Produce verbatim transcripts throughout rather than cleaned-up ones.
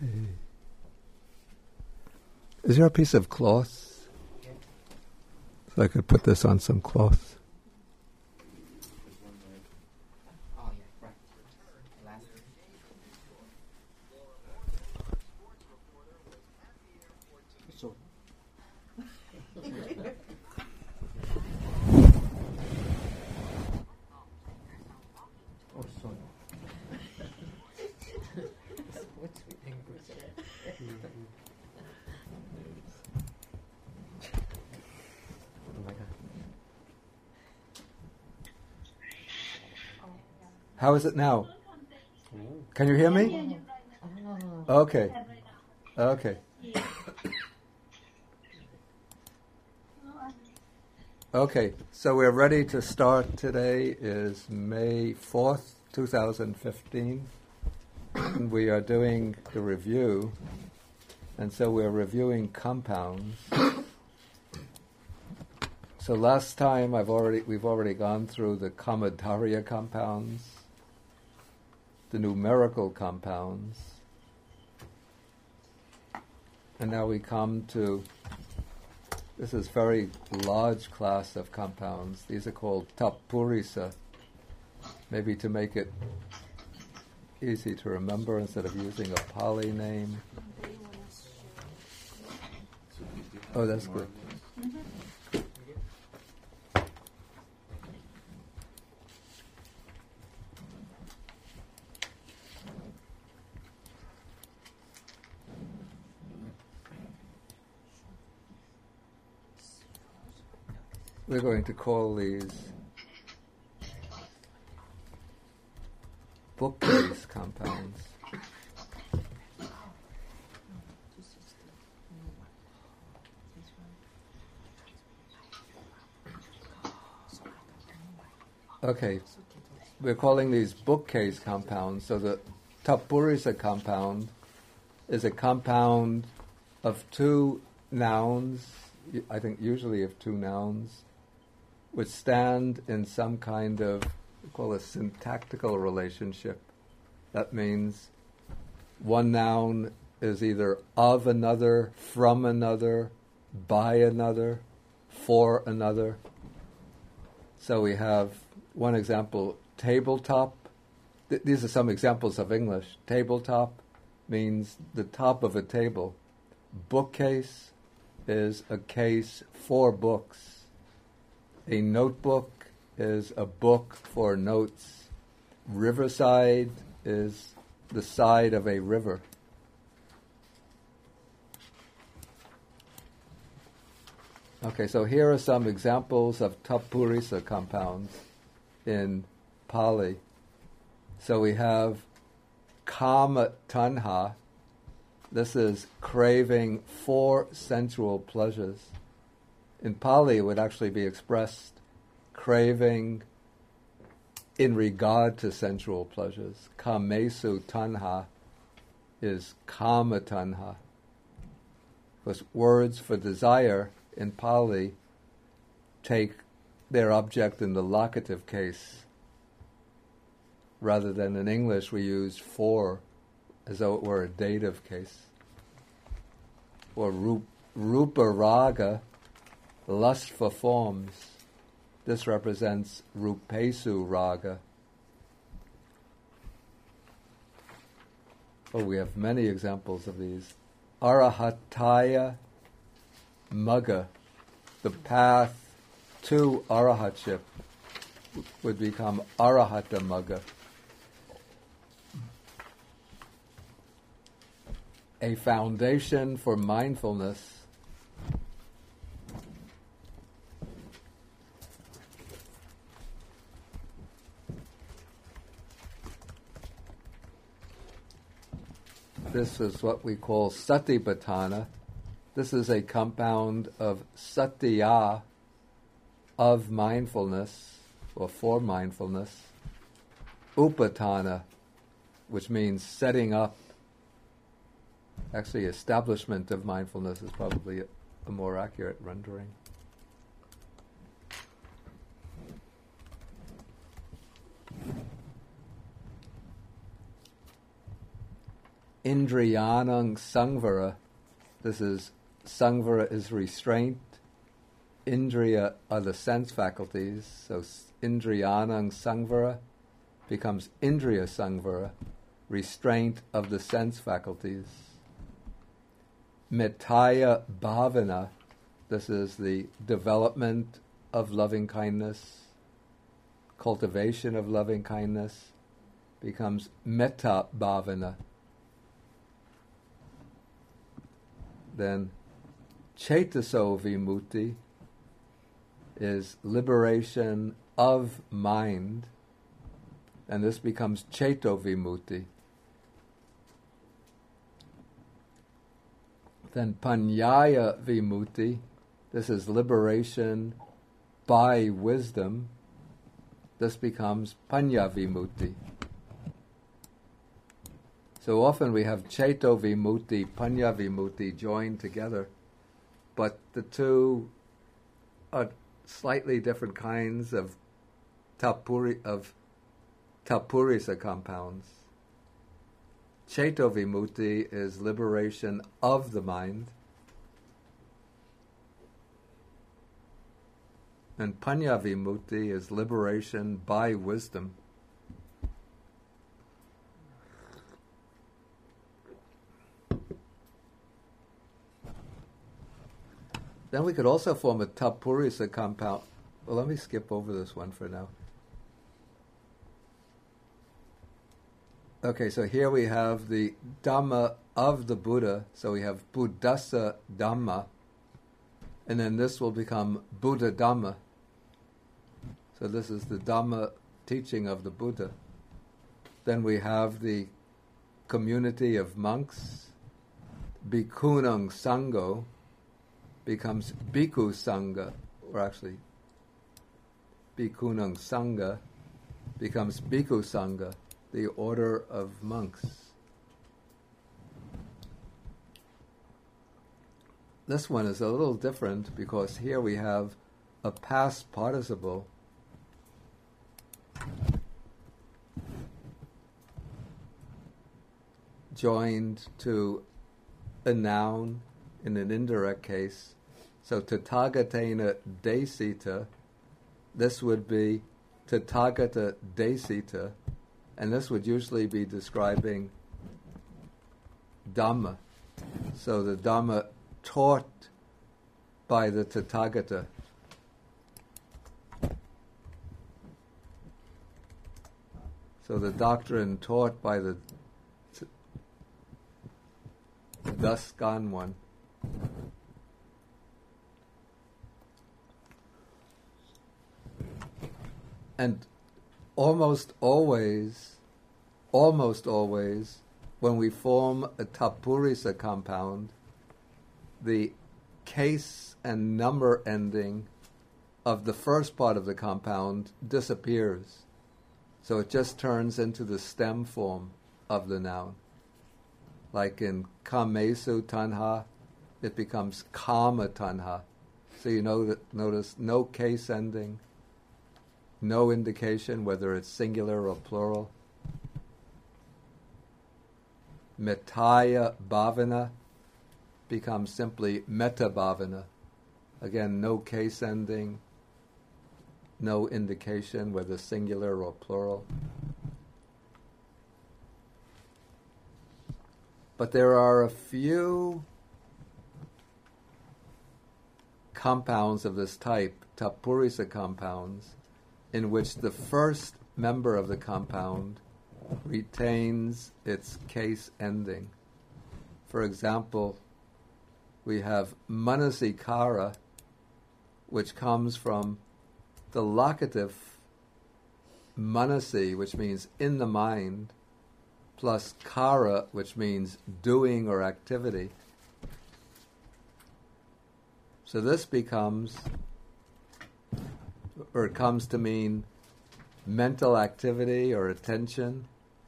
Is there a piece of cloth? Yeah. So I could put this on some cloth. Oh, yeah, right. Last. So. Oh, sorry. What's with English? Oh my God. How is it now? Can you hear me? Oh. Okay. Okay. Okay, so we're ready to start. Today is May fourth, twenty fifteen. And we are doing the review, and so we're reviewing compounds. So last time I've already we've already gone through the Kamadarya compounds, the numerical compounds, and now we come to this is very large class of compounds. These are called Tapurisa, maybe to make it easy to remember instead of using a Pali name. Oh, that's good. We're going to call these bookcase compounds. Okay, we're calling these bookcase compounds. So the Tapurisa compound is a compound of two nouns, I think usually of two nouns, which stand in some kind of, we call a syntactical relationship. That means one noun is either of another, from another, by another, for another. So we have one example, tabletop. Th- these are some examples of English. Tabletop means the top of a table. Bookcase is a case for books. A notebook is a book for notes. Riverside is the side of a river. Okay, so here are some examples of Tapurisa compounds in Pali. So we have Kama Tanha. This is craving for sensual pleasures. In Pali, it would actually be expressed craving in regard to sensual pleasures. Kamesu tanha is kama tanha. Because words for desire in Pali take their object in the locative case, rather than in English we use for as though it were a dative case. Or rup, rupa raga, lust for forms. This represents rupesu raga. Oh, we have many examples of these. Arahataya Magga, the path to arahatship, would become Arahata Magga. A foundation for mindfulness. This is what we call satipatthana. This is a compound of satya, of mindfulness, or for mindfulness. Upatthana, which means setting up. Actually, establishment of mindfulness is probably a, a more accurate rendering. Indriyanang Sangvara. This is, Sangvara is restraint. Indriya are the sense faculties. So Indriyanang Sangvara becomes Indriya Sangvara, restraint of the sense faculties. Metaya Bhavana. This is the development of loving kindness, cultivation of loving kindness, becomes Metta Bhavana. Then Chetaso Vimutti is liberation of mind, and this becomes Cheto Vimutti. Then Panyaya Vimutti, this is liberation by wisdom. This becomes Panya Vimutti. So often we have Cheto Vimutti, Panya Vimutti joined together, but the two are slightly different kinds of tapuri of tapurisa compounds. Cheto Vimutti is liberation of the mind, and Panya Vimutti is liberation by wisdom. Then we could also form a tapurisa compound. Well, let me skip over this one for now. Okay, so here we have the Dhamma of the Buddha. So we have Buddhasa Dhamma, and then this will become Buddha Dhamma. So this is the Dhamma teaching of the Buddha. Then we have the community of monks. Bhikkhunang Sangho becomes Bhikkhu Sangha, or actually Bhikkhunang Sangha becomes Bhikkhu Sangha, the order of monks. This one is a little different because here we have a past participle joined to a noun in an indirect case. So Tathagatena Desita, this would be Tathagata Desita, and this would usually be describing Dhamma. So the Dhamma taught by the Tathagata. So the doctrine taught by the t- thus gone one. And almost always, almost always, when we form a tapurisa compound, the case and number ending of the first part of the compound disappears. So it just turns into the stem form of the noun. Like in kamesu tanha, it becomes kama tanha. So you know that, notice no case ending, no indication whether it's singular or plural. Metaya bhavana becomes simply metta bhavana. Again, no case ending, no indication whether singular or plural. But there are a few compounds of this type, tapurisa compounds, in which the first member of the compound retains its case ending. For example, we have manasikara, which comes from the locative manasi, which means in the mind, plus kara, which means doing or activity. So this becomes, or it comes to mean mental activity or attention.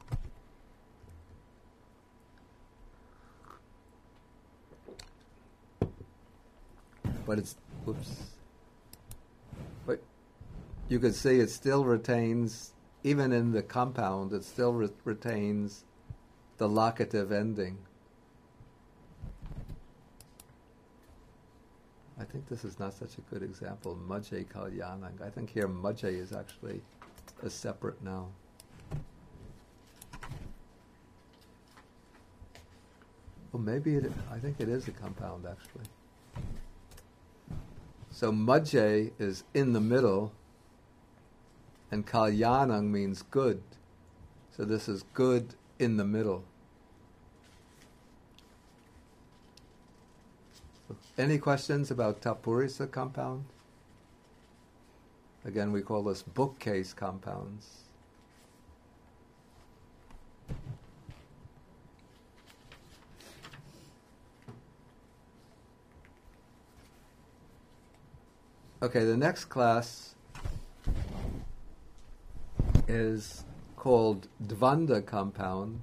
But it's, whoops. But you can see it still retains, even in the compound, it still re- retains the locative ending. I think this is not such a good example. Majje kalyanang. I think here majje is actually a separate noun. Well, maybe it, I think it is a compound actually. So majje is in the middle, and kalyanang means good. So this is good in the middle. Any questions about Tapurisa compound? Again, we call this bookcase compounds. Okay, the next class is called Dvanda compound.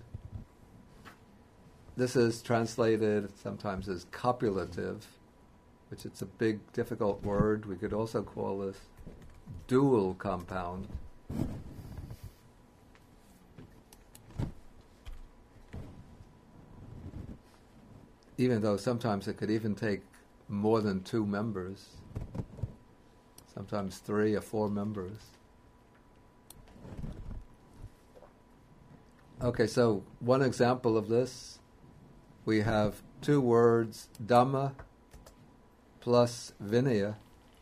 This is translated sometimes as copulative, which it's a big, difficult word. We could also call this dual compound. Even though sometimes it could even take more than two members, sometimes three or four members. Okay, so one example of this, we have two words, Dhamma plus Vinaya.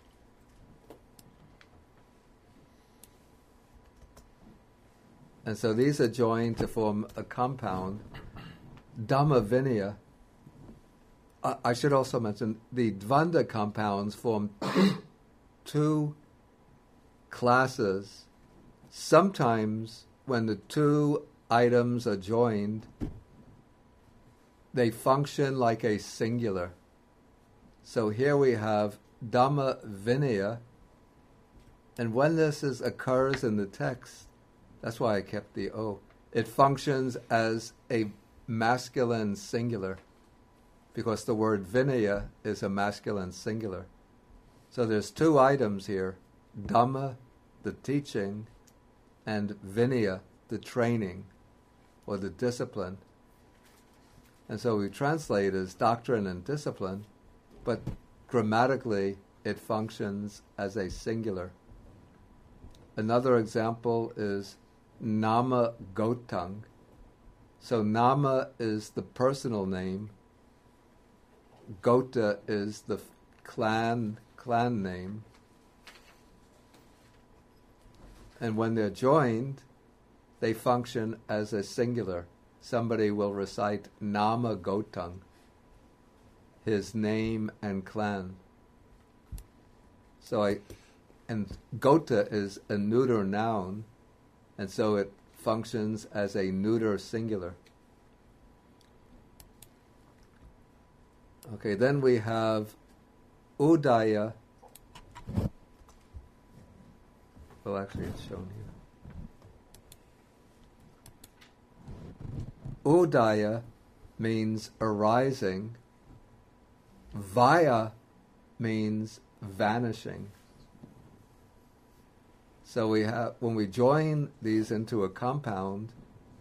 And so these are joined to form a compound, Dhamma Vinaya. I, I should also mention the Dvanda compounds form two classes. Sometimes when the two items are joined, they function like a singular. So here we have Dhamma Vinaya, and when this is, occurs in the text, that's why I kept the O, it functions as a masculine singular, because the word Vinaya is a masculine singular. So there's two items here, Dhamma, the teaching, and Vinaya, the training, or the discipline. And so we translate as doctrine and discipline, but grammatically it functions as a singular. Another example is Nama Gotang. So Nama is the personal name, Gota is the clan clan name, and when they're joined, they function as a singular. Somebody will recite Nama Gotang, his name and clan. So I, and Gota is a neuter noun, and so it functions as a neuter singular. Okay, then we have Udaya. Well, actually, it's shown here. Udaya means arising. Vaya means vanishing. So we have, when we join these into a compound,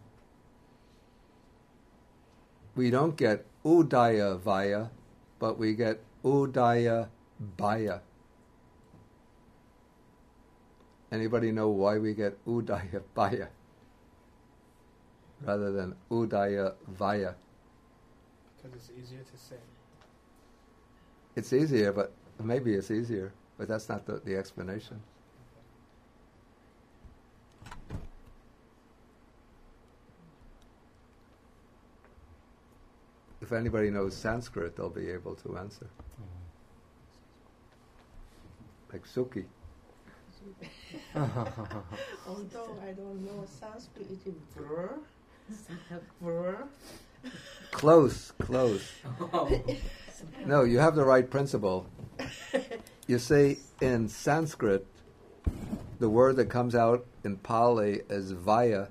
we don't get Udaya Vaya, but we get Udaya Baya. Anybody know why we get Udaya Baya rather than Udaya Vaya? Because it's easier to say. It's easier, but maybe it's easier, but that's not the, the explanation. If anybody knows Sanskrit, they'll be able to answer. Mm-hmm. Like Sukhi. Although I don't know Sanskrit, it is brr. Brr. Close, close. No, you have the right principle. You see, in Sanskrit, the word that comes out in Pali as Vaya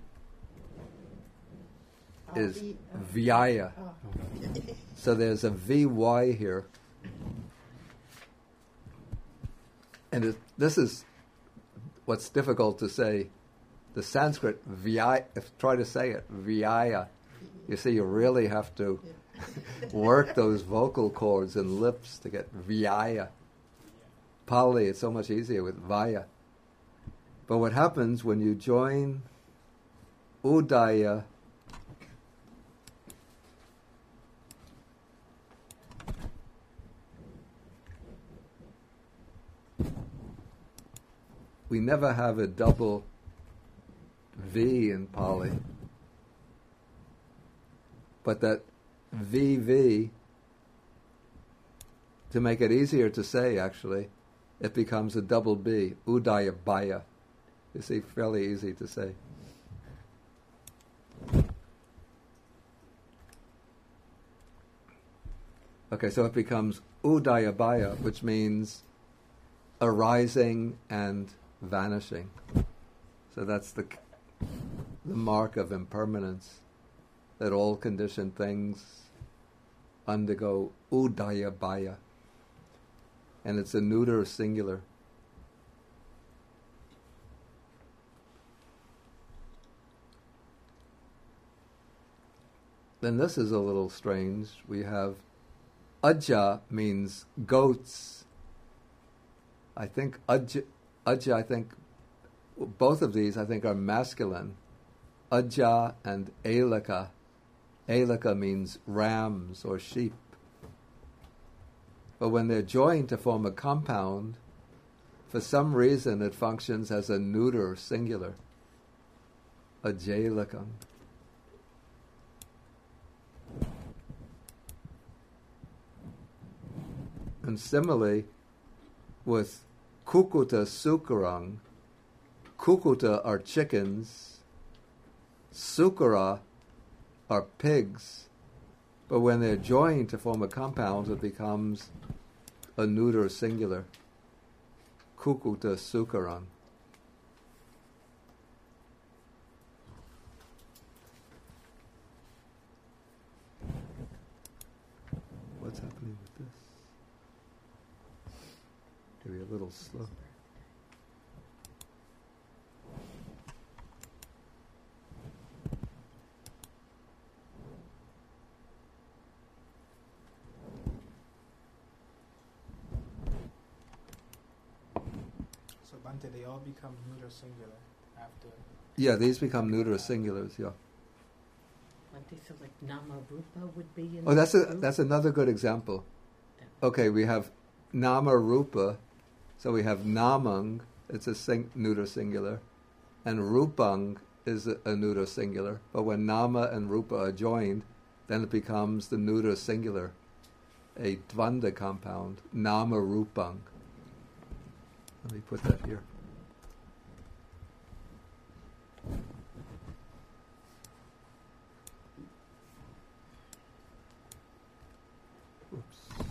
is Vyaya. So there's a V Y here. And it, this is what's difficult to say. The Sanskrit Vyaya, if try to say it, Vyaya. You see, you really have to work those vocal cords and lips to get vyaya. Pali, it's so much easier with vaya. But what happens when you join udaya we never have a double V in Pali. But that V V, to make it easier to say actually, it becomes a double B, udaya baya. You see, fairly easy to say. Okay, so it becomes udayabaya, which means arising and vanishing. So that's the the mark of impermanence, that all conditioned things undergo udayabaya. And it's a neuter singular. Then this is a little strange. We have Ajja means goats. I think Ajja, Ajja, I think both of these I think are masculine. Ajja and Alaka. Alaka means rams or sheep. But when they're joined to form a compound, for some reason it functions as a neuter singular. Ajalakam. And similarly, with kukuta sukarang, kukuta are chickens, sukara are pigs, but when they're joined to form a compound, it becomes a neuter singular, kukuta sukarang. What's happening with this? Maybe a little slow. So Bante, they all become neuter singular after. Yeah, these become neuter singulars, yeah. Bante, so like Nama Rupa would be in Oh, that's this a group? that's another good example. Okay, we have Nama Rupa, so we have Namang, it's a sing, neuter singular, and Rupang is a, a neuter singular. But when Nama and Rupa are joined, then it becomes the neuter singular, a Dvanda compound, Nama Rupang. Let me put that here. Oops.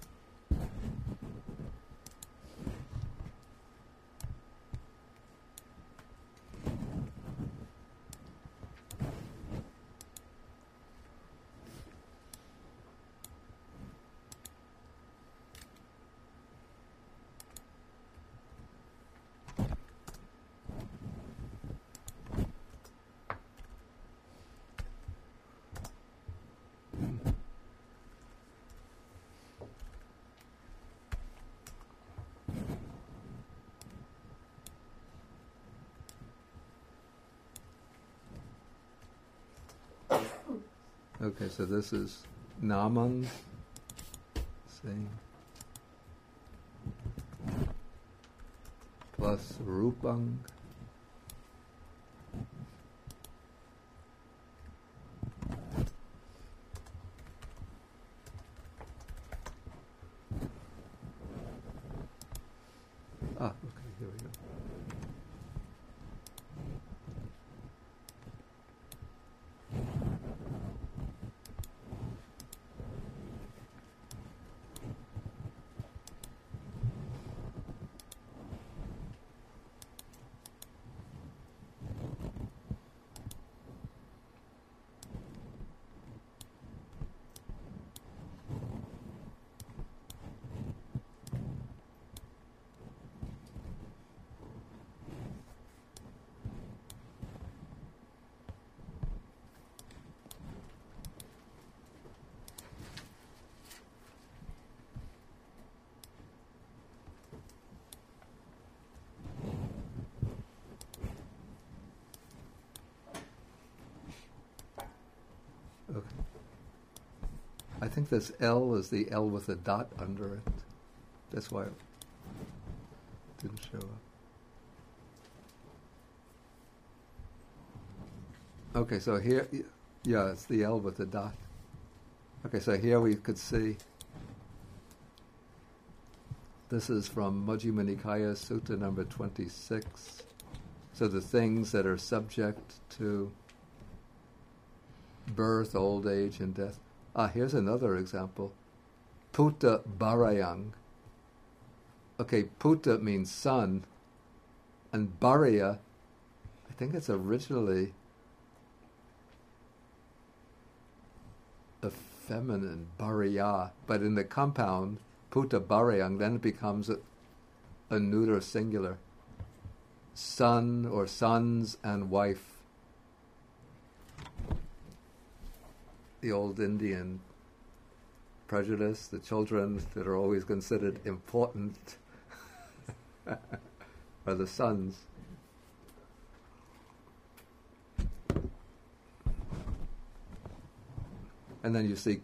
Okay, so this is Namang, same, plus Rupang, ah, okay, here we go. I think this L is the L with a dot under it. That's why it didn't show up. Okay, so here, yeah, it's the L with the dot. Okay, so here we could see, this is from Majjhima Nikaya, Sutta number twenty-six. So the things that are subject to birth, old age, and death. Ah, here's another example. Putta Barayang. Okay, Putta means son, and Baraya, I think it's originally a feminine, Baraya, but in the compound, Putta Barayang, then it becomes a, a neuter singular. Son or sons and wife. The old Indian prejudice, the children that are always considered important are the sons. And then you see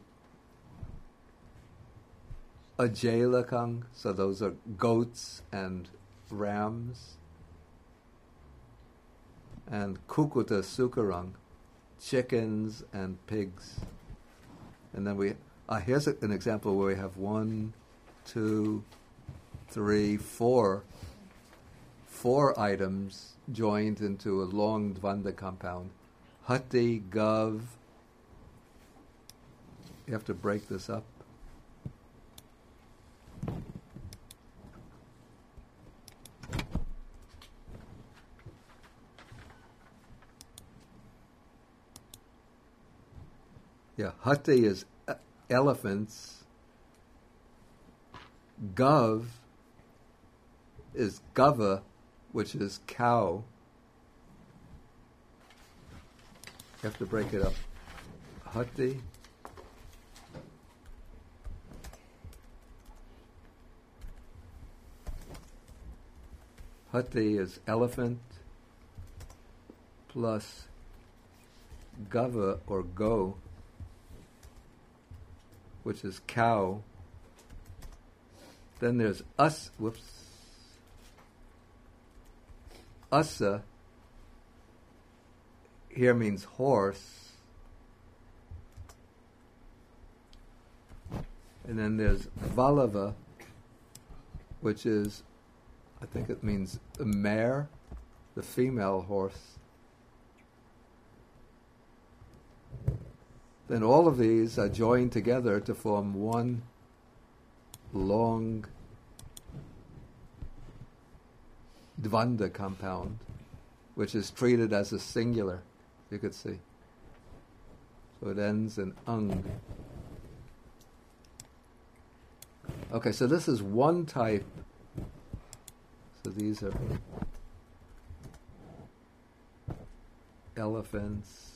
Ajalakang, so those are goats and rams. And Kukuta Sukarang, chickens and pigs. And then we, uh, here's a, an example where we have one, two, three, four, four items joined into a long Dvanda compound. Hati, Gav. You have to break this up. Yeah, Hati is uh, elephants. Gav is Gava, which is cow. You have to break it up. Hati. Hati is elephant plus Gava or go, which is cow. Then there's us, whoops, asa, here means horse. And then there's valava, which is, I think it means a mare, the female horse. Then all of these are joined together to form one long Dvanda compound, which is treated as a singular, you could see. So it ends in ang. Okay, so this is one type. So these are elephants,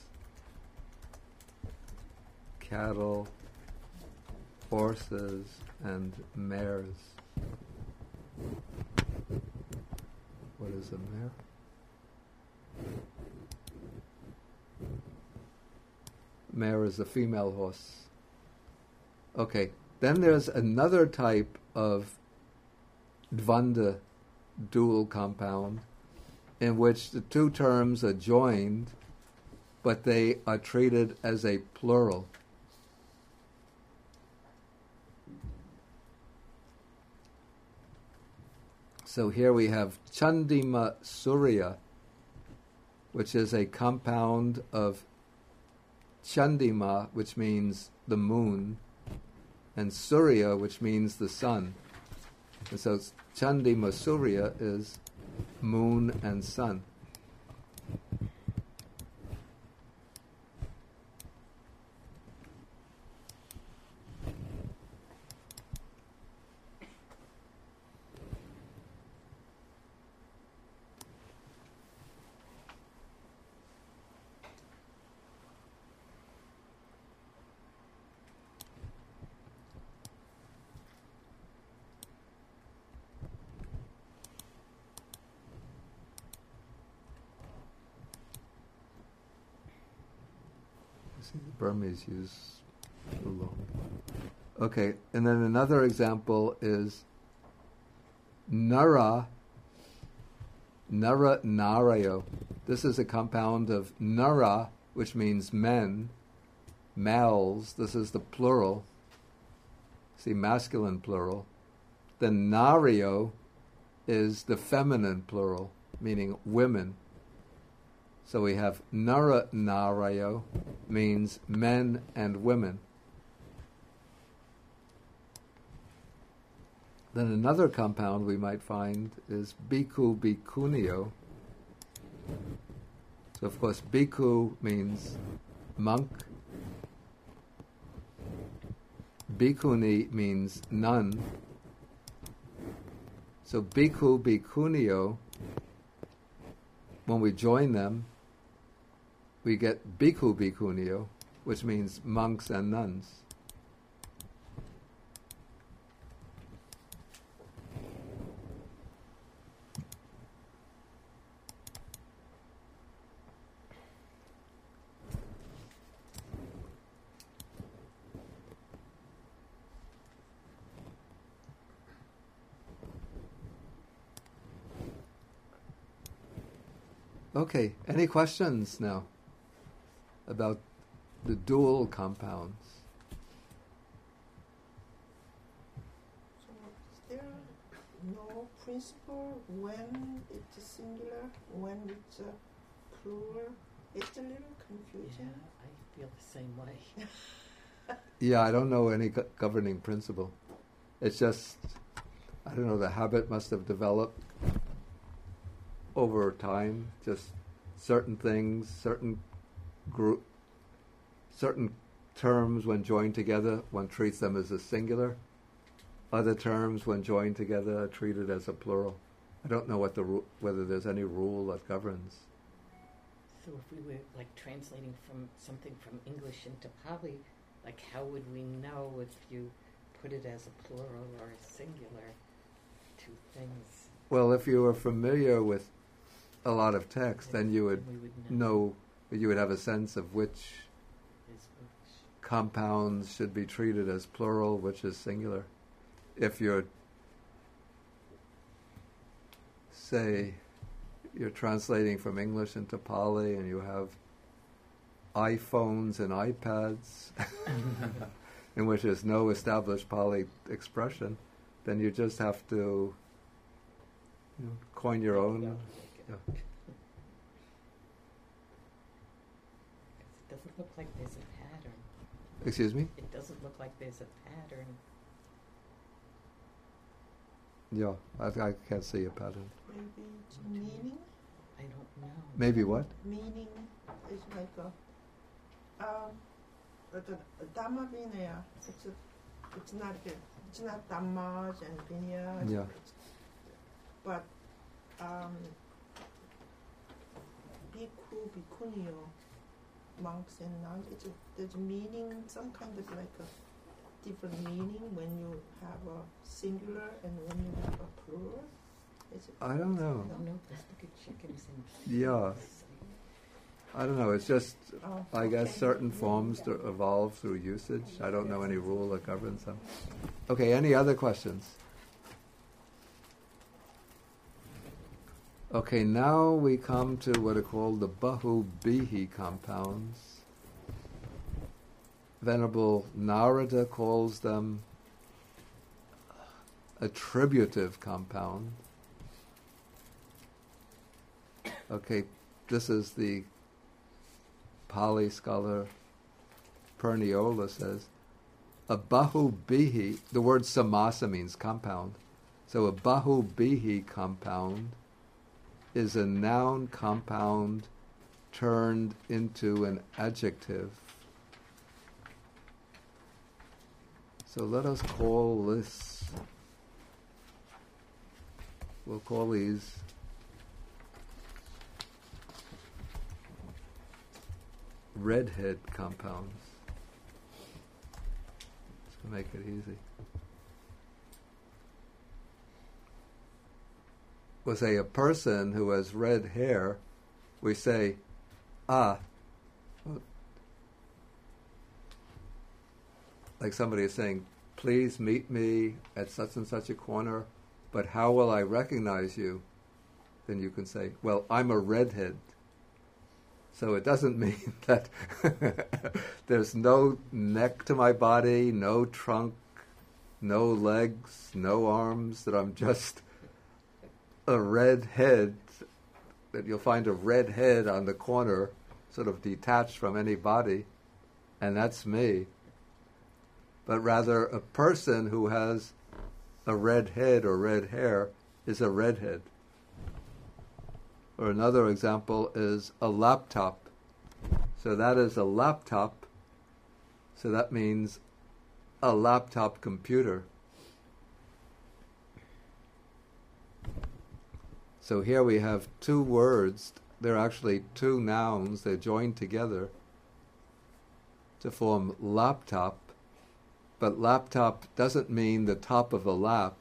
cattle, horses, and mares. What is a mare? Mare is a female horse. Okay, then there's another type of Dvanda dual compound in which the two terms are joined, but they are treated as a plural. So here we have Chandima Surya, which is a compound of Chandima, which means the moon, and Surya, which means the sun. And so Chandima Surya is moon and sun. See, the Burmese use long. Okay, and then another example is Nara, Nara Narayo. This is a compound of Nara, which means men, males. This is the plural. See, masculine plural. Then Naryo is the feminine plural, meaning women. So we have Nara Narayo, means men and women. Then another compound we might find is Bhikkhu Bhikkhuniyo. So of course Bhikkhu means monk. Bhikkhuni means nun. So Bhikkhu Bhikkhuniyo, when we join them, we get Bhikkhu Bhikkhuniyo, which means monks and nuns. Okay, any questions now about the dual compounds? So is there no principle when it's singular, when it's a plural? It's a little Yeah, confusing. I feel the same way. Yeah, I don't know any go- governing principle. It's just, I don't know, the habit must have developed over time, just certain things, certain group, certain terms when joined together, one treats them as a singular. Other terms when joined together are treated as a plural. I don't know what the ru- whether there's any rule that governs. So if we were like translating from something from English into Pali, like how would we know if you put it as a plural or a singular? Two things. Well, if you were familiar with a lot of text, then you would we would know. know, you would have a sense of which Is which. compounds should be treated as plural, which is singular. If you're, say, you're translating from English into Pali and you have iPhones and iPads in which there's no established Pali expression, then you just have to, you know, coin your own. Yeah. Yeah. It doesn't look like there's a pattern. Excuse me? It doesn't look like there's a pattern. Yeah, I, I can't see a pattern. Maybe it's meaning. I don't know. Maybe what? Meaning is like a um, like a Dhamma Vinaya. It's a, it's not the, it's not Dhammas and Vinayas. Yeah. It's- But um, Bhikkhu Bhikkhuniyo, monks and nuns. It's a, there's meaning, some kind of like a different meaning when you have a singular and when you have a plural. Is it, I don't know. I don't know. Let's look at chickens and Yeah. I don't know. It's just, oh, I guess, okay. certain forms to evolve through usage. I don't know any rule that governs them. Okay, any other questions? Okay, now we come to what are called the Bahu Bihi compounds. Venerable Narada calls them attributive compound. Okay, this is the Pali scholar Purniola says, a Bahu Bihi, the word samasa means compound, so a Bahu Bihi compound is a noun compound turned into an adjective. So let us call this, we'll call these redhead compounds. Just to make it easy. We'll say a person who has red hair, we say, ah, like somebody is saying, please meet me at such and such a corner, but how will I recognize you? Then you can say, well, I'm a redhead. So it doesn't mean that there's no neck to my body, no trunk, no legs, no arms, that I'm just a red head, that you'll find a red head on the corner, sort of detached from any body, and that's me. But rather, a person who has a red head or red hair is a redhead. Or another example is a laptop. So that is a laptop. So that means a laptop computer. So here we have two words. They're actually two nouns. They're joined together to form laptop. But laptop doesn't mean the top of a lap.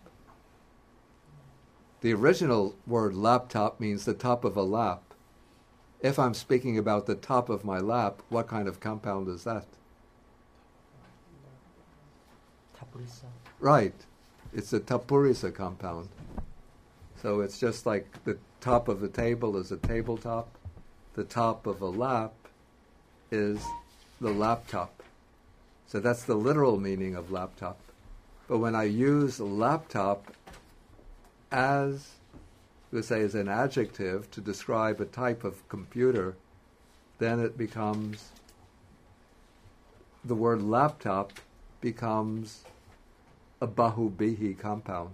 The original word laptop means the top of a lap. If I'm speaking about the top of my lap, what kind of compound is that? Tapurisa. Right. It's a tapurisa compound. So it's just like the top of the table is a tabletop. The top of a lap is the laptop. So that's the literal meaning of laptop. But when I use laptop as, we say, as an adjective to describe a type of computer, then it becomes, the word laptop becomes a bahubihi compound.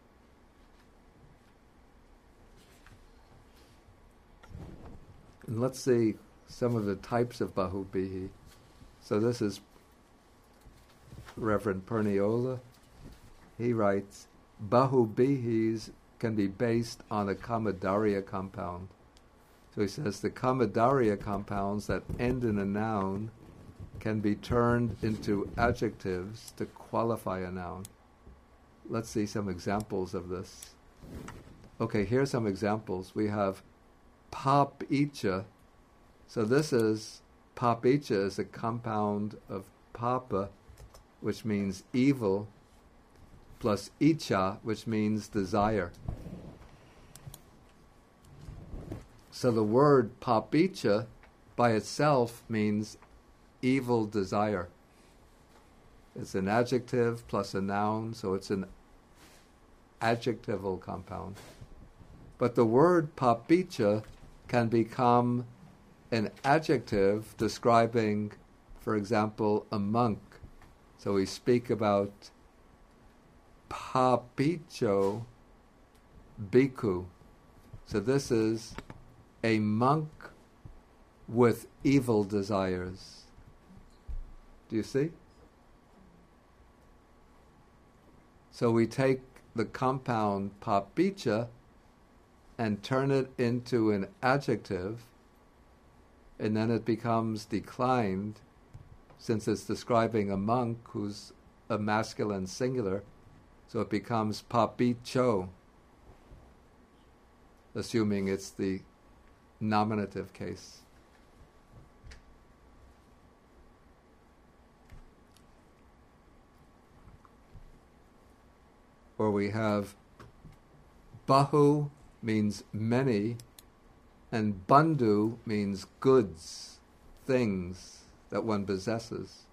And let's see some of the types of bahubihi. So this is Reverend Perniola. He writes, bahubihis can be based on a kamadarya compound. So he says the kamadarya compounds that end in a noun can be turned into adjectives to qualify a noun. Let's see some examples of this. Okay, here's some examples. We have papicha. So this is, papicha is a compound of papa, which means evil, plus icha, which means desire. So the word papicha by itself means evil desire. It's an adjective plus a noun, so it's an adjectival compound. But the word papicha can become an adjective describing, for example, a monk. So we speak about papicho bhikkhu. So this is a monk with evil desires. Do you see? So we take the compound papicha and turn it into an adjective, and then it becomes declined, since it's describing a monk who's a masculine singular, so it becomes papicho, assuming it's the nominative case. Or we have bahu means many, and bandhu means goods, things that one possesses.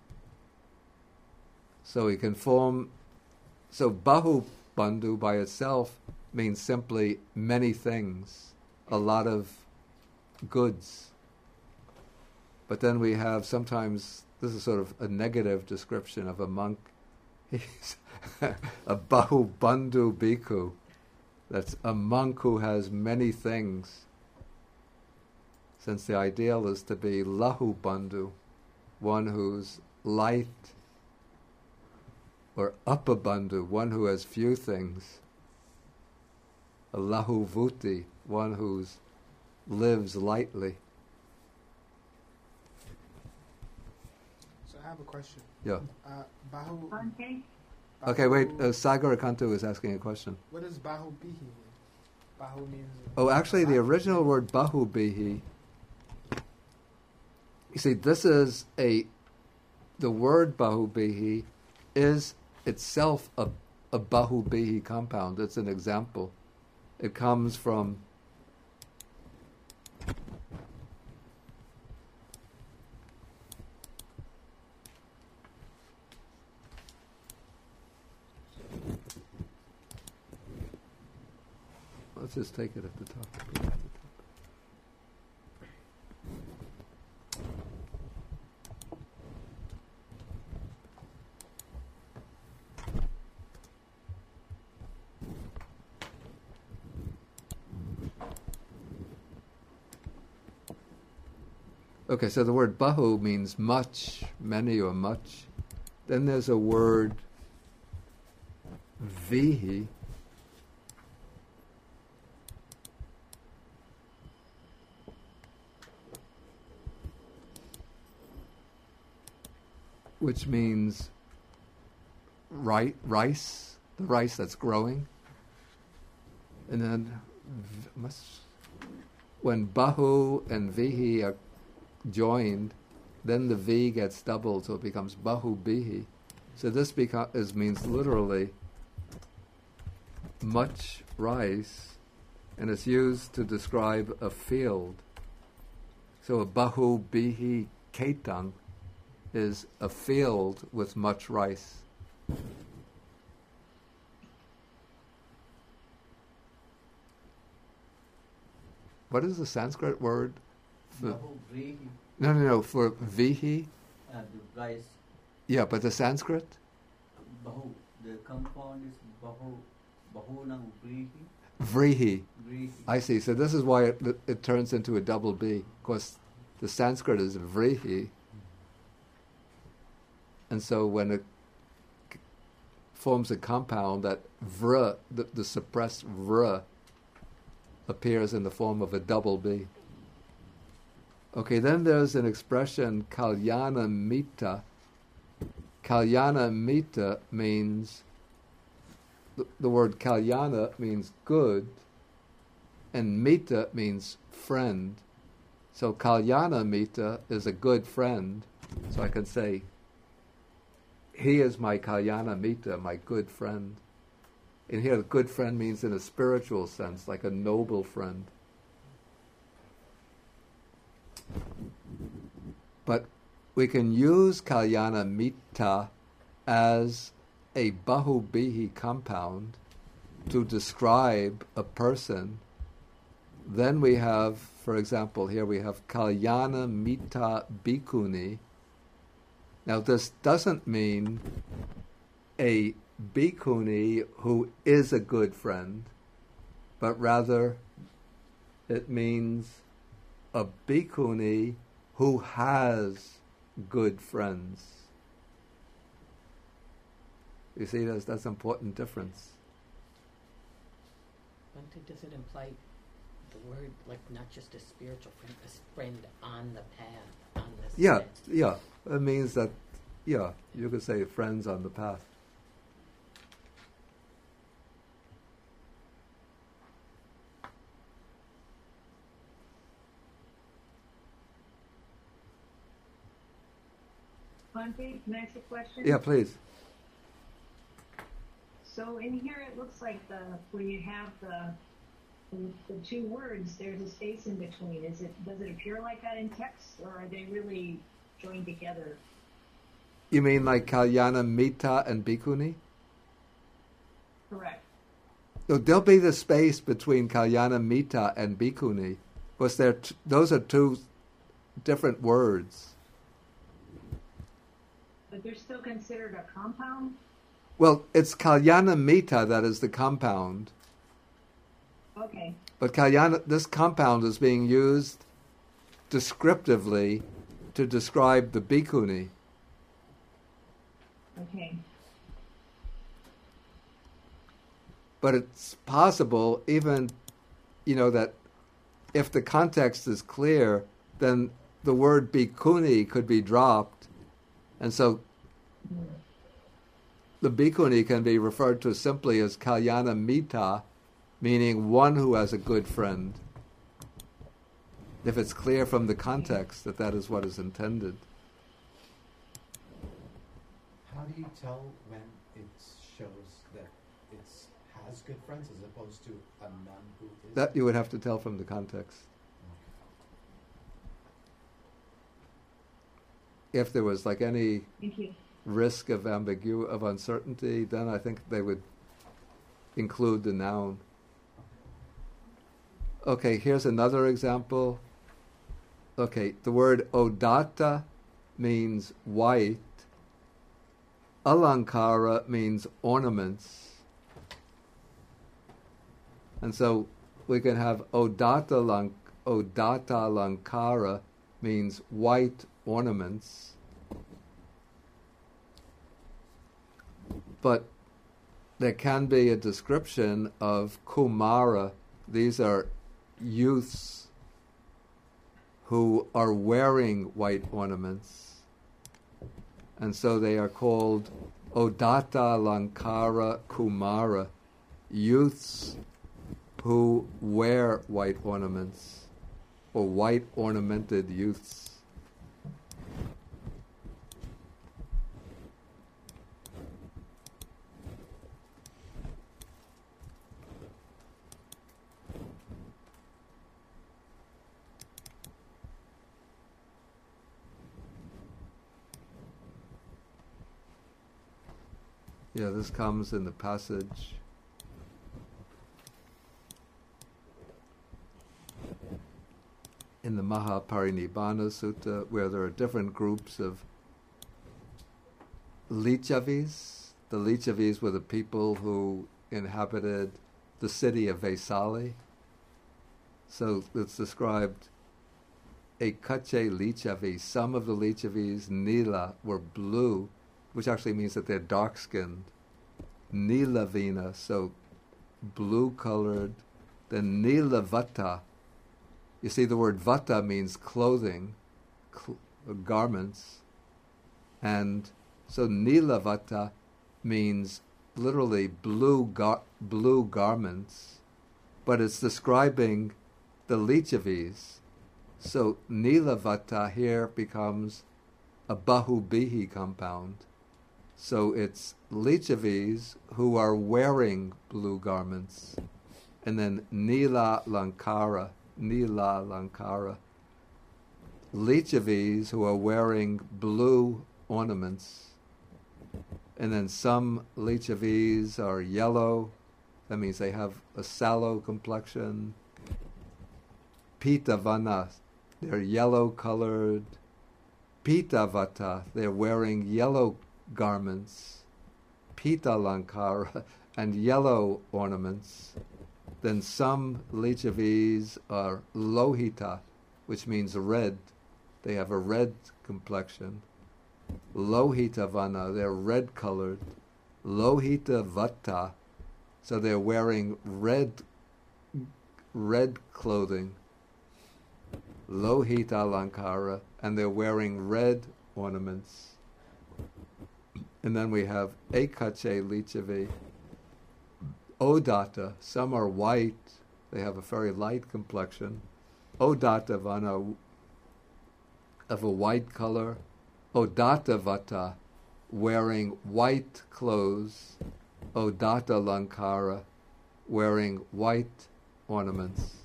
So we can form, so bahu bandhu by itself means simply many things, a lot of goods. But then we have sometimes, this is sort of a negative description of a monk. He's a bahu bandhu bhikkhu. That's a monk who has many things. Since the ideal is to be lahu bandhu, one who's light, or upabandhu, one who has few things. A lahu vuti, one who lives lightly. So I have a question. Yeah. Uh, bahu. Okay. Okay, wait. Uh, Sagar Kantu is asking a question. What does bahu bihi mean? Bahu means. Oh, actually, the original word bahu bihi. You see, this is a. The word bahu bihi is itself a, a Bahubihi compound. It's an example. It comes from let's just take it at the top. Okay, so the word bahu means much, many or much. Then there's a word vihi, which means ri- rice, the rice that's growing. And then v- must, when bahu and vihi are joined, then the V gets doubled, so it becomes Bahu Bihi. So this beca- is, means literally much rice, and it's used to describe a field. So a Bahu Bihi Ketang is a field with much rice. What is the Sanskrit word? For Bahu, no, no, no, for Vihi. uh, the rice, Yeah, but the Sanskrit? Bahu, the compound is Bahu, Bahu nang Vrihi, Vrihi. Vrihi. I see. So this is why it, it turns into a double B. Of course, the Sanskrit is Vrihi. And so when it c- forms a compound, that Vr, the, the suppressed Vr, appears in the form of a double B. Okay, then there's an expression, Kalyana Mita. Kalyana Mita means, the, the word Kalyana means good, and Mita means friend. So Kalyana Mita is a good friend. So I can say, he is my Kalyana Mita, my good friend. And here, good friend means in a spiritual sense, like a noble friend. But we can use Kalyana Mita as a Bahubihi compound to describe a person. Then we have, for example, here we have Kalyana Mita Bhikkhuni. Now this doesn't mean a bhikkhuni who is a good friend, but rather it means a bhikkhuni who has good friends. You see, that's that's an important difference. Bhante, does it imply the word, like not just a spiritual friend, a friend on the path, on the Yeah, set? yeah. It means that, yeah, you could say friends on the path. Bhante, can I ask a question? Yeah, please. So in here it looks like the where you have the the, the two words, there's a space in between. Is it does it appear like that in text, or are they really joined together? You mean like Kalyana Mita and Bhikkhuni? Correct. No, there'll be the space between Kalyana Mita and Bhikkhuni, because they're t- those are two different words. But they're still considered a compound? Well, it's Kalyana Mita that is the compound, Okay. but Kalyana, this compound is being used descriptively to describe the Bhikkhuni. Okay. But it's possible, even, you know, that if the context is clear, then the word bhikkhuni could be dropped. And so the bhikkhuni can be referred to simply as Kalyana Mita, meaning one who has a good friend. If it's clear from the context that that is what is intended. How do you tell when it shows that it's has good friends as opposed to a nun who is. That you would have to tell from the context. If there was like any Thank you. risk of ambigu of uncertainty, then I think they would include the noun. Okay, here's another example. Okay, the word odata means white. Alankara means ornaments. And so we can have odata lank, odata lankara means white ornaments. But there can be a description of kumara. These are youths who are wearing white ornaments. And so they are called Odata Lankara Kumara, youths who wear white ornaments, or white ornamented youths. Yeah, this comes in the passage. In the Mahaparinibbana Sutta, where there are different groups of Lichavis. The Lichavis were the people who inhabited the city of Vesali. So it's described Ekache Lichavi. Some of the Lichavis, Nila, were blue, which actually means that they're dark-skinned. Nilavina, so blue-colored. Then Nilavata. You see, the word vata means clothing, cl- garments. And so Nilavata means literally blue gar- blue garments, but it's describing the Lichavis. So Nilavata here becomes a Bahubihi compound. So it's Lichavis who are wearing blue garments. And then Nila Lankara, Nila Lankara, Lichavis who are wearing blue ornaments. And then some Lichavis are yellow. That means they have a sallow complexion. Pitavana, they're yellow colored. Pitavata, they're wearing yellow garments. Pita Lankara, and yellow ornaments. Then some Lichavis are lohita, which means red. They have a red complexion. Lohita Vana, they're red colored. Lohita Vata, so they're wearing red red clothing. Lohita Lankara, and they're wearing red ornaments. And then we have Ekache Lichavi, Odata, some are white, they have a very light complexion. Odata Vana, of a white color. Odata Vata, wearing white clothes. Odata Lankara, wearing white ornaments.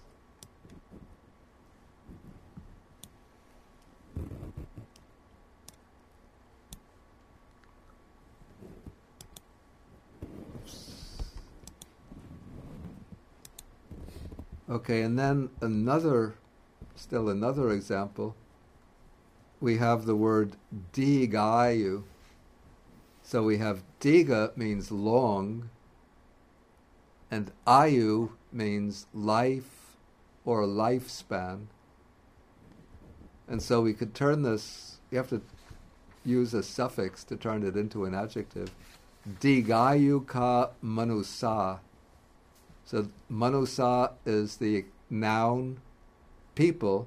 Okay, and then another, still another example. We have the word Digayu. So we have Diga means long, and Ayu means life or lifespan. And so we could turn this, you have to use a suffix to turn it into an adjective. Digayu ka manusa. So manusa is the noun, people,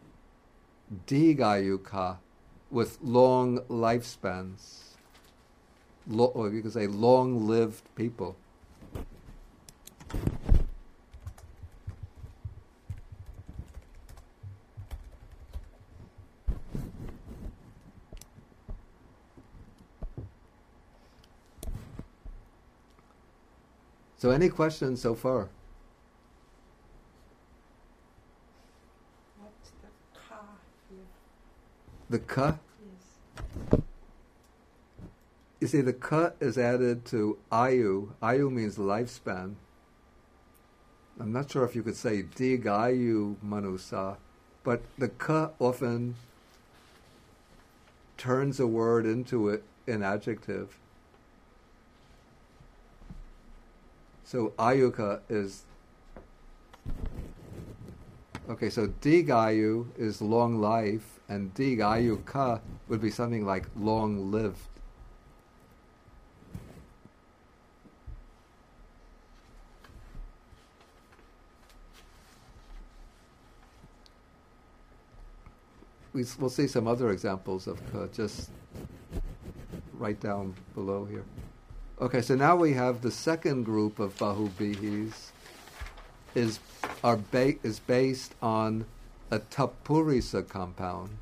digayuka, with long lifespans. Lo, or you could say long-lived people. So any questions so far? What's the ka here? The ka? Yes. You see, the ka is added to ayu. Ayu means lifespan. I'm not sure if you could say digayu manusa, but the ka often turns a word into it, an adjective. So ayuka is okay. So digayu is long life, and digayuka would be something like long lived. We, we'll see some other examples of ka, just right down below here. Okay, so now we have the second group of bahubihis is are ba- is based on a tapurisa compound.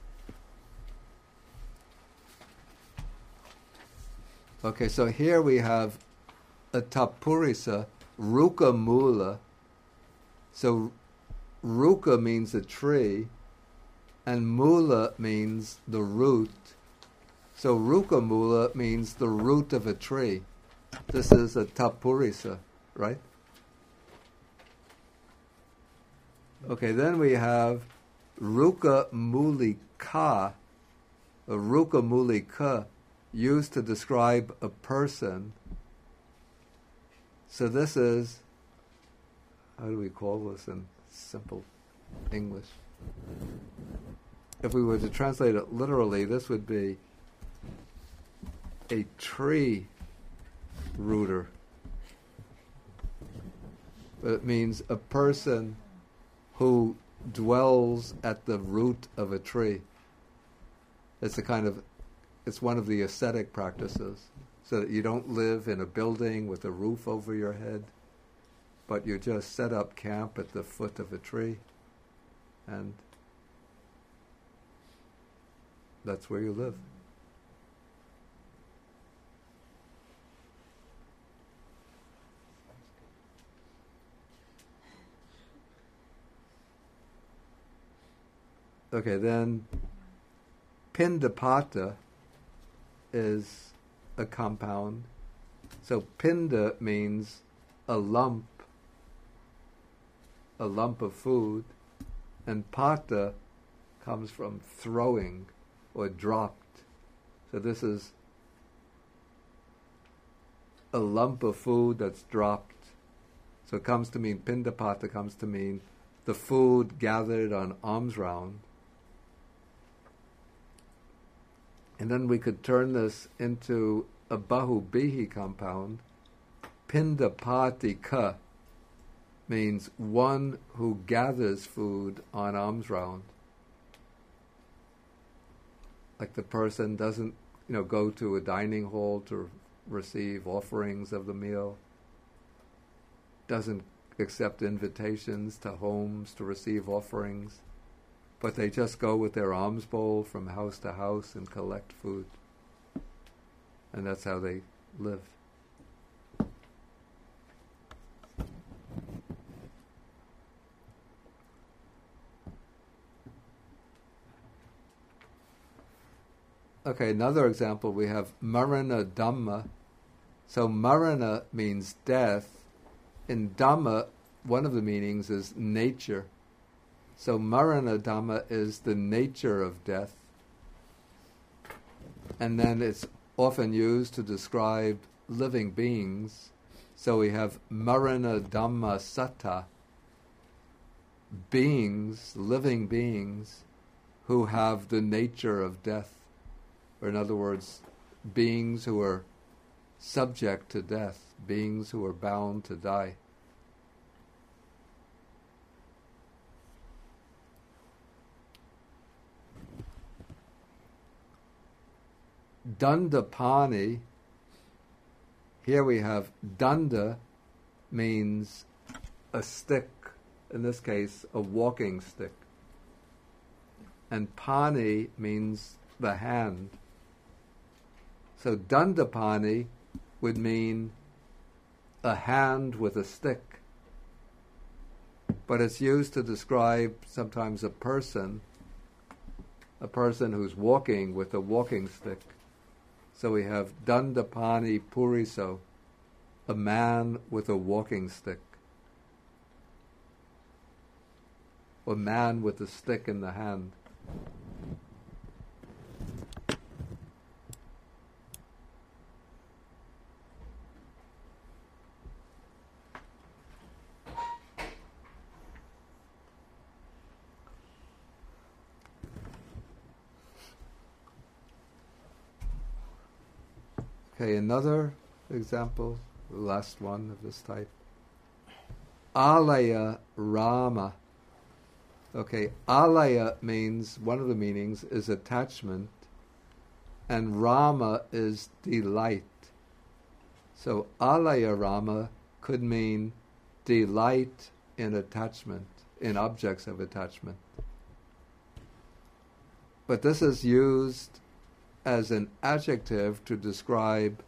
Okay, so here we have a tapurisa, ruka mula. So ruka means a tree, and mula means the root. So ruka mula means the root of a tree. This is a tapurisa, right? Okay, then we have ruka mulika, a ruka mulika, used to describe a person. So this is, how do we call this in simple English? If we were to translate it literally, this would be a tree rooter. But it means a person who dwells at the root of a tree. It's a kind of, it's one of the ascetic practices, so that you don't live in a building with a roof over your head, but you just set up camp at the foot of a tree, and that's where you live. Okay, then Pindapata is a compound. So Pinda means a lump, a lump of food, and Pata comes from throwing or dropped. So this is a lump of food that's dropped. So it comes to mean, Pindapata comes to mean the food gathered on alms round. And then we could turn this into a bahubihi compound. Pindapatika means one who gathers food on alms round. Like the person doesn't, you know, go to a dining hall to receive offerings of the meal, doesn't accept invitations to homes to receive offerings, but they just go with their alms bowl from house to house and collect food. And that's how they live. Okay, another example, we have Marana Dhamma. So Marana means death. In Dhamma, one of the meanings is nature. So Marana Dhamma is the nature of death. And then it's often used to describe living beings. So we have Marana Dhamma Satta, beings, living beings, who have the nature of death. Or in other words, beings who are subject to death, beings who are bound to die. Dandapani, here we have danda means a stick, in this case a walking stick, and pani means the hand. So dandapani would mean a hand with a stick. But it's used to describe sometimes a person, a person who's walking with a walking stick. So we have Dandapani Puriso, a man with a walking stick. A man with a stick in the hand. Okay, another example, the last one of this type. Alaya Rama. Okay, alaya means, one of the meanings is attachment, and Rama is delight. So alaya Rama could mean delight in attachment, in objects of attachment. But this is used as an adjective to describe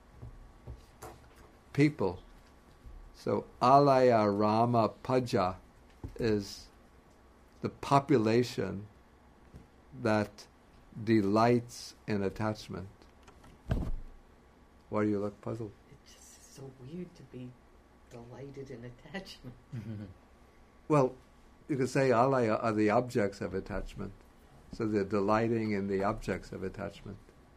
people. So alaya Rama Paja is the population that delights in attachment. Why do you look puzzled? It's just so weird to be delighted in attachment. Mm-hmm. Well, you could say alaya are the objects of attachment. So they're delighting in the objects of attachment.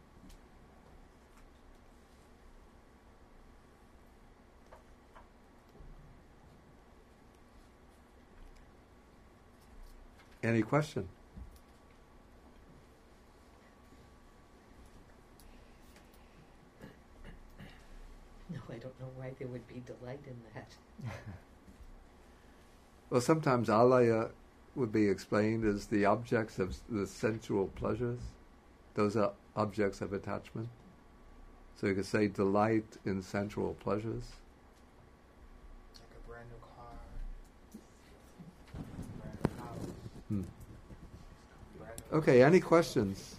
Any question? No, I don't know why there would be delight in that. Well, sometimes alaya would be explained as the objects of the sensual pleasures. Those are objects of attachment. So you could say delight in sensual pleasures. Like a brand new car, brand new house. Hmm. Brand new Okay, any questions?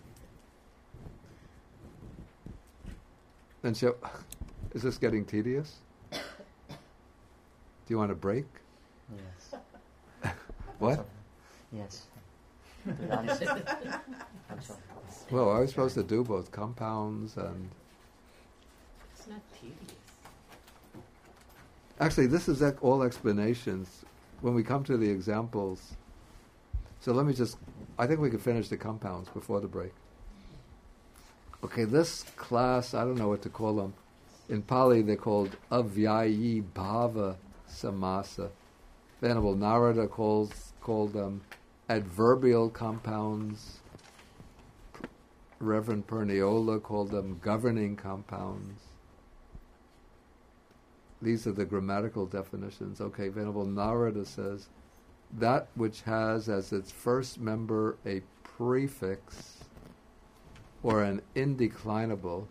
And so, is this getting tedious? Do you want a break? Yes. What? Yes. To be honest, I'm sorry. Well, I was supposed to do both compounds and... It's not tedious. Actually, this is ec- all explanations. When we come to the examples... So let me just... I think we can finish the compounds before the break. Okay, this class, I don't know what to call them. In Pali, they're called Avyayi Bhava Samasa. Venerable Narada calls called them adverbial compounds. Reverend Purniola called them governing compounds. These are the grammatical definitions. Okay, Venerable Narada says, that which has as its first member a prefix or an indeclinable,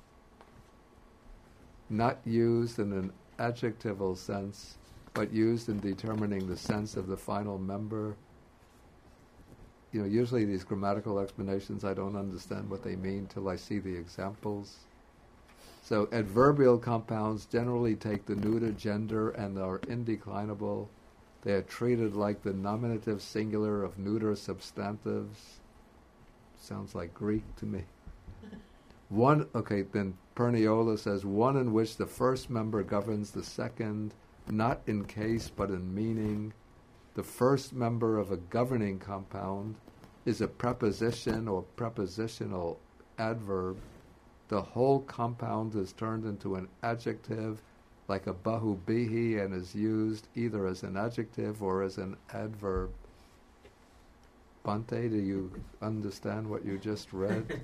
not used in an adjectival sense, but used in determining the sense of the final member. You know, usually these grammatical explanations, I don't understand what they mean till I see the examples. So adverbial compounds generally take the neuter gender and are indeclinable. They are treated like the nominative singular of neuter substantives. Sounds like Greek to me. One, okay, then Purniola says, one in which the first member governs the second, not in case but in meaning. The first member of a governing compound is a preposition or prepositional adverb. The whole compound is turned into an adjective like a bahubihi and is used either as an adjective or as an adverb. Bhante, do you understand what you just read?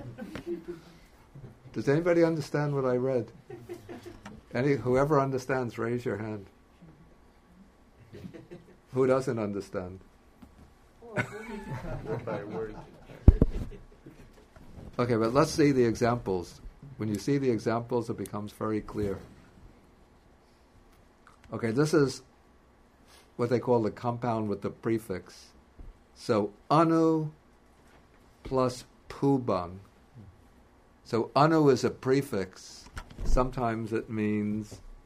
Does anybody understand what I read? Any, whoever understands, raise your hand. Who doesn't understand? Word by word. Okay, but let's see the examples. When you see the examples, it becomes very clear. Okay, this is what they call the compound with the prefix. So, anu plus pubang. So, anu is a prefix. Sometimes it means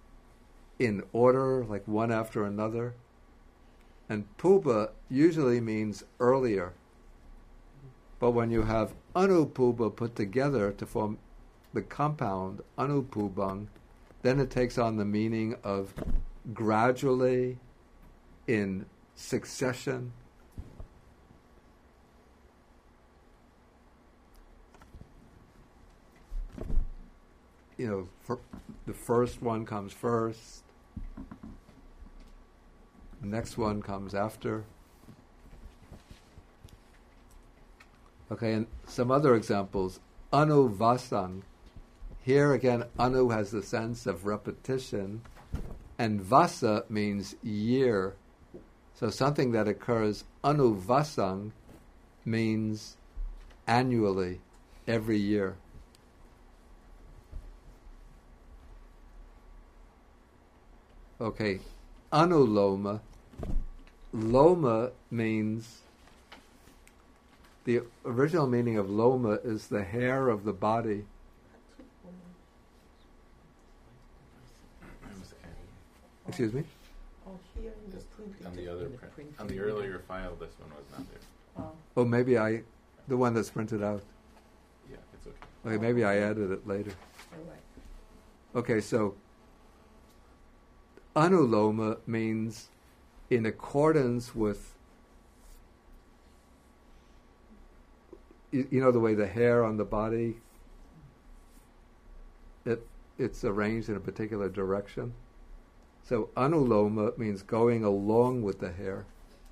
in order, like one after another. And puba usually means earlier. But when you have anupuba put together to form the compound anupubang, then it takes on the meaning of gradually, in succession. You know, for the first one comes first, the next one comes after. Okay, and some other examples. Anu vasang. Here again, anu has the sense of repetition, and vasa means year. So something that occurs anu vasang means annually, every year. Okay, anuloma. Loma means, the original meaning of loma is the hair of the body. Excuse me? Oh, here in the Just printed. on the other In the print, print on the thing. earlier file, this one was not there. Oh, Oh, maybe I, the one that's printed out. Yeah, it's okay. Okay, maybe I added it later. All right. Okay, so anuloma means in accordance with, you, you know the way the hair on the body, it it's arranged in a particular direction. So anuloma means going along with the hair.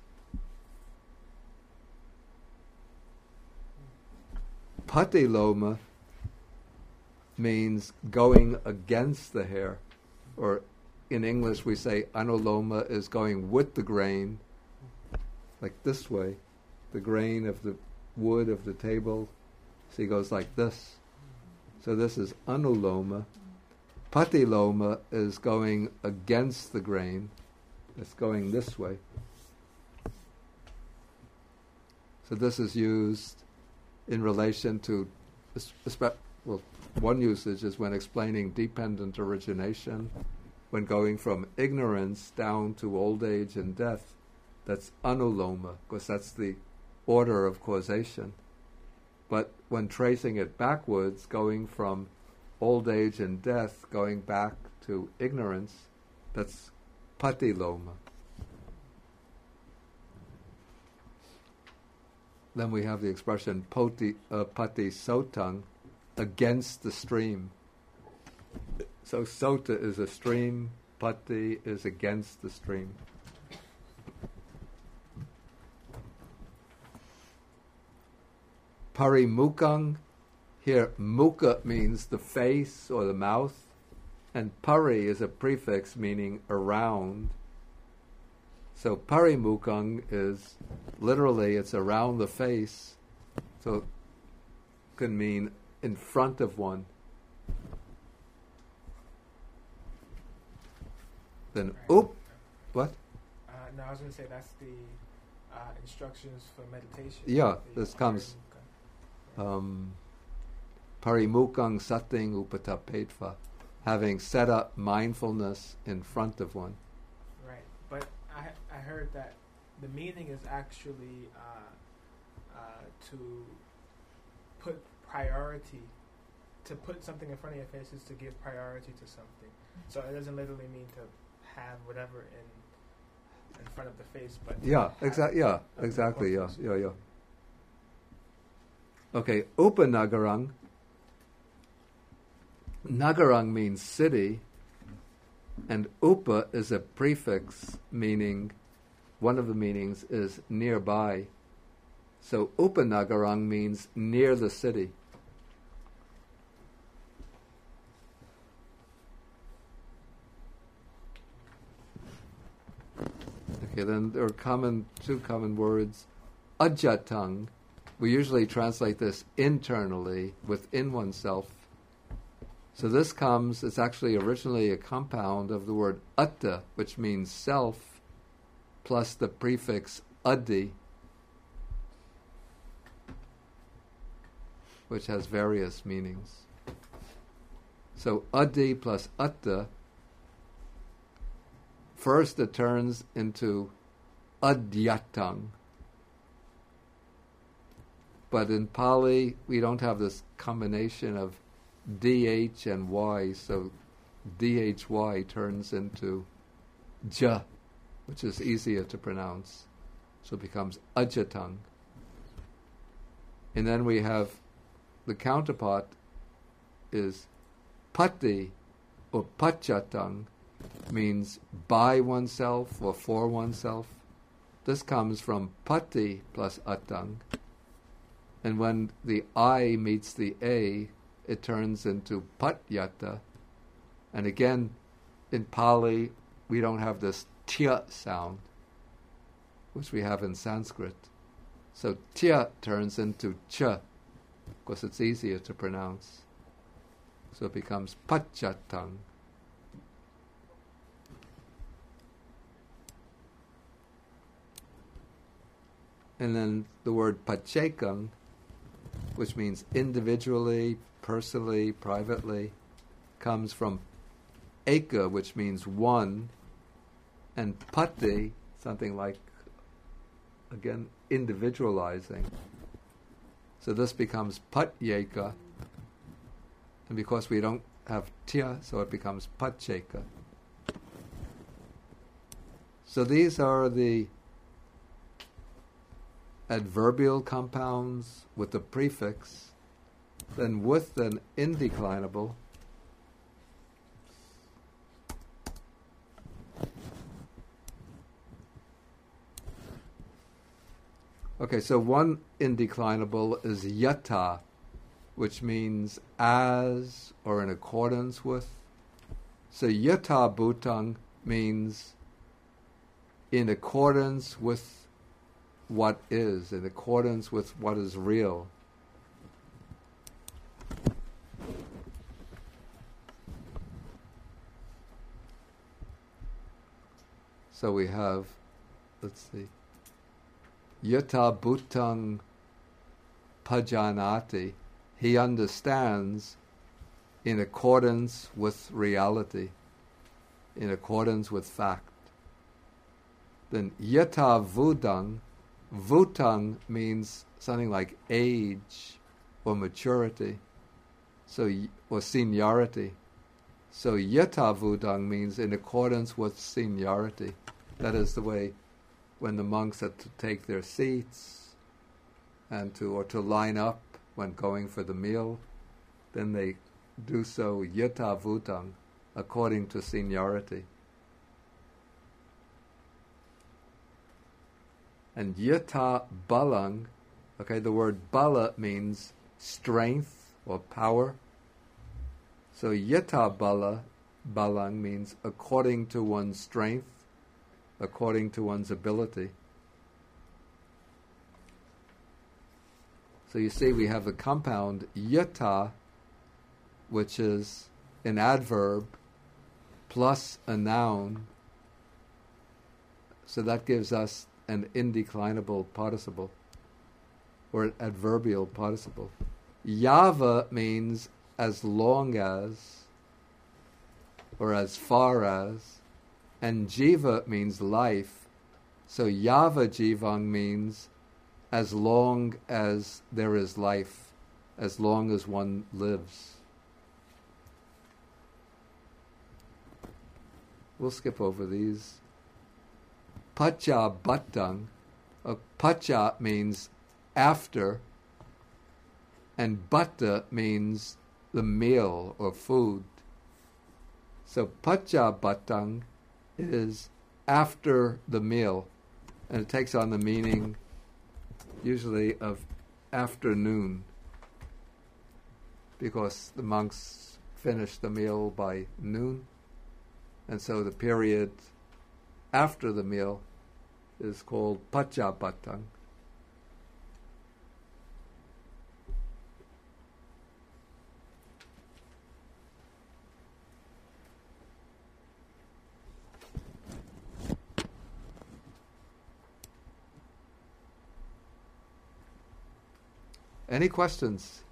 Patiloma means going against the hair, or in English we say anuloma is going with the grain, like this way, the grain of the wood of the table. So he goes like this. So this is anuloma. Patiloma is going against the grain. It's going this way. So this is used in relation to, well, one usage is when explaining dependent origination, when going from ignorance down to old age and death. That's anuloma, because that's the order of causation. But when tracing it backwards, going from old age and death, going back to ignorance, that's patiloma. Then we have the expression poti, uh, pati sotang, against the stream. So sota is a stream, pati is against the stream. Parimukang, here mukha means the face or the mouth, and pari is a prefix meaning around. So parimukang is literally it's around the face, so it can mean in front of one. Then oop, what? Uh, no, I was going to say that's the uh, instructions for meditation. Yeah, The this comes parimukha. um, parimukang sating upatapetva, having set up mindfulness in front of one. Right, but I I heard that the meaning is actually uh, uh, to put priority, to put something in front of your face is to give priority to something. So it doesn't literally mean to have whatever in in front of the face, but Yeah, have exactly. Yeah, of exactly. Yeah, importance. yeah, yeah. Okay, Upanagarang. Nagarang means city, and Upa is a prefix meaning, one of the meanings is nearby. So Upanagarang means near the city. Okay, then there are common two common words. Ajatang. We usually translate this internally, within oneself. So this comes, it's actually originally a compound of the word atta, which means self, plus the prefix adi, which has various meanings. So adi plus atta first it turns into adyatang. But in Pali, we don't have this combination of D H and Y, so D H Y turns into ja, which is easier to pronounce. So it becomes ajatang. And then we have the counterpart is pati or pachatang, means by oneself or for oneself. This comes from pati plus atang. And when the I meets the A, it turns into patyata. And again, in Pali, we don't have this tya sound, which we have in Sanskrit. So tya turns into cha, because it's easier to pronounce. So it becomes pachatang. And then the word pachekang, which means individually, personally, privately, comes from eka, which means one, and pati, something like, again, individualizing. So this becomes patyeka, and because we don't have tya, so it becomes pacheka. So these are the adverbial compounds with the prefix. Then with an indeclinable, okay, so one indeclinable is yata, which means as or in accordance with. So yata bhutang means in accordance with what is, in accordance with what is real. So we have, let's see, yata bhutang pajanati, he understands in accordance with reality, in accordance with fact. Then yata vudang, vutang means something like age or maturity, so or seniority. So yata vudang means in accordance with seniority. That is the way when the monks had to take their seats and to or to line up when going for the meal, then they do so yata vutang, according to seniority. And yata balang, okay, the word bala means strength or power. So yata bala, balang means according to one's strength, according to one's ability. So you see we have the compound yata, which is an adverb plus a noun. So that gives us an indeclinable participle, or an adverbial participle. Yava means as long as, or as far as, and jiva means life. So yava jivang means as long as there is life, as long as one lives. We'll skip over these. Pacha bhattang. Uh, pacha means after, and bhatta means the meal or food. So pacha bhattang is after the meal, and it takes on the meaning usually of afternoon, because the monks finish the meal by noon, and so the period after the meal is called pacha bhattang. Any questions?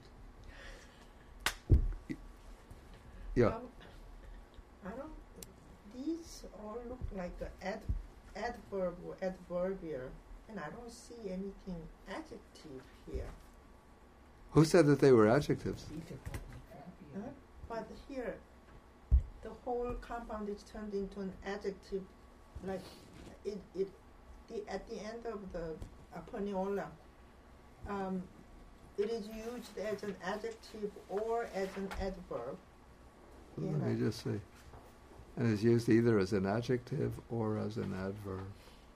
Yeah. Um, I don't like a ad, adverb or adverbial, and I don't see anything adjective here. Who said that they were adjectives? Huh? But here, the whole compound is turned into an adjective, like it, it the, at the end of the Aponiola, um, it is used as an adjective or as an adverb. Let Yeah. me just see. And it's used either as an adjective or as an adverb.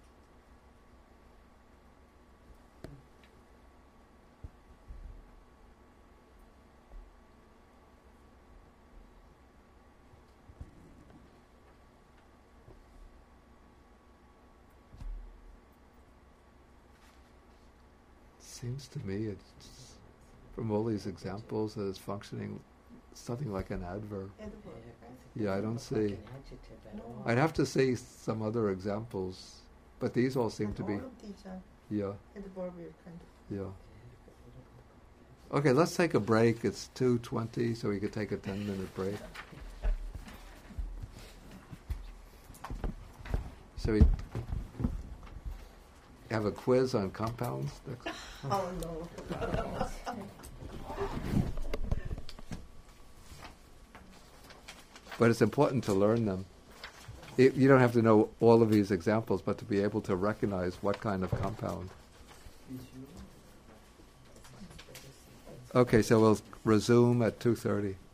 Seems to me, it's, from all these examples, that it's functioning something like an adverb. Adverb. Yeah, I don't Like see. an adjective at No. all. I'd have to see some other examples, but these all seem And to be, all of these are yeah, adverbial kind of. yeah. Okay, let's take a break. It's two twenty, so we could take a ten-minute break. So we have a quiz on compounds. next- Oh no. But it's important to learn them. It, you don't have to know all of these examples, but to be able to recognize what kind of compound. Okay, so we'll resume at two thirty.